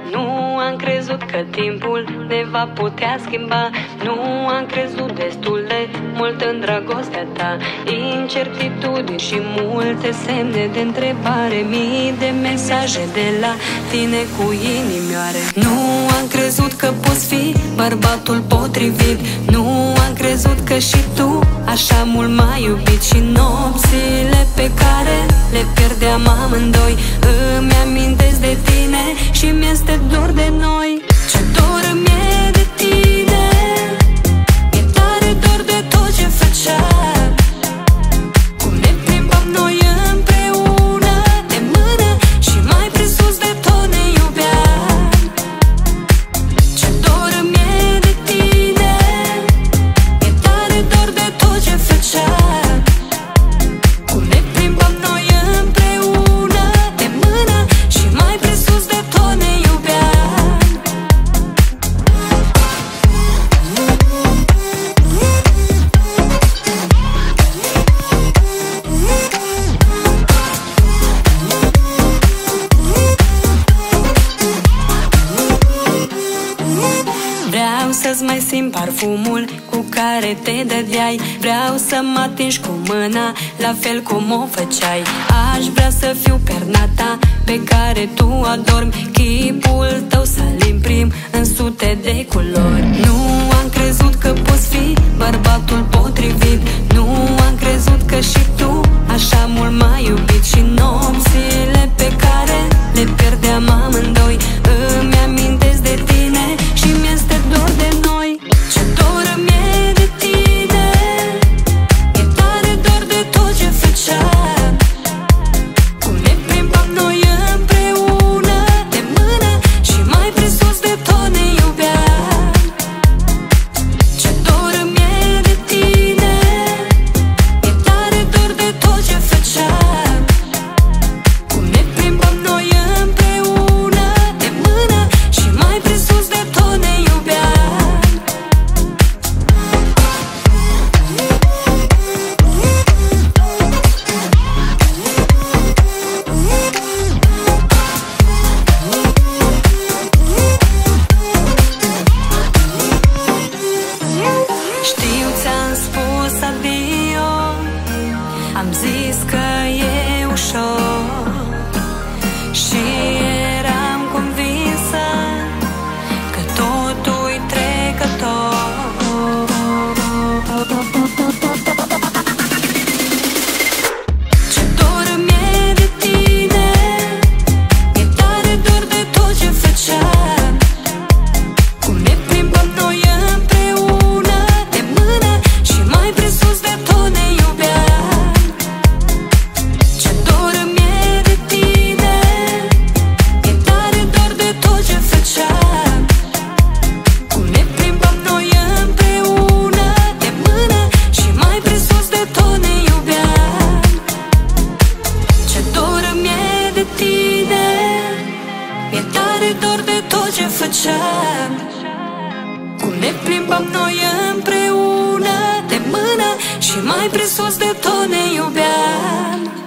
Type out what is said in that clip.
Nu am crezut că timpul ne va putea schimba. Nu am crezut destul de mult în dragostea ta. Incertitudini și multe semne de întrebare, mii de mesaje de la tine cu inimioare. Nu am crezut că poți fi bărbatul potrivit. Nu am crezut că și tu așa mult m-ai iubit. Și nopțile pe care le pierdeam amândoi îmi amintesc de tine și mi-este dor de noi. Ce dor mi-e de tine, mi-e tare dor de tot ce făceam. Cum ne plimbam noi împreună de mână și mai presus de tot ne iubeam. Ce dor mi-e de tine, mi-e tare dor de tot ce făceam. Cum ne plimbam noi împreună de mână și mai presus de tot ne iubeam. Vreau să-ți mai simt parfumul cu care te dădeai. Vreau să mă atingi cu mâna, la fel cum o făceai. Aș vrea să fiu perna ta pe care tu adormi, chipul tău să-l imprim în sute de culori. Nu am crezut că poți fi bărbatul potrivit. Nu am crezut că și tu așa mult m-ai iubit. Și nopțile pe care le pierdeam amândoi îmi amintesc de tine și mi-este dor de noi. Ce dor mi-e de tine, mi-e tare dor de tot ce făceam. Cum ne plimbam noi împreună de mână și mai presus de tot ne iubeam. Ce dor mi-e de tine, mi-e tare dor de tot ce făceam. Cum ne plimbam noi împreună de mână și mai presus de tot ne iubeam. Știu, ți-am spus adio, am zis că e ușor și eram convinsă că totul-i trecător. Ce dor mi-e de tine, mi-e tare dor de tot ce făceam. Cum ne plimbam noi împreună de mână și mai presus de tot ne iubeam. Ce dor mi-e de tine, mi-e tare dor de tot ce făceam. Cum ne plimbam noi împreună de mână și mai presus de tot ne iubeam. Ce dor mi-e de tine, mi-e tare dor de tot ce făceam. Cum ne plimbam noi împreună de mână și mai presus de tot ne iubeam.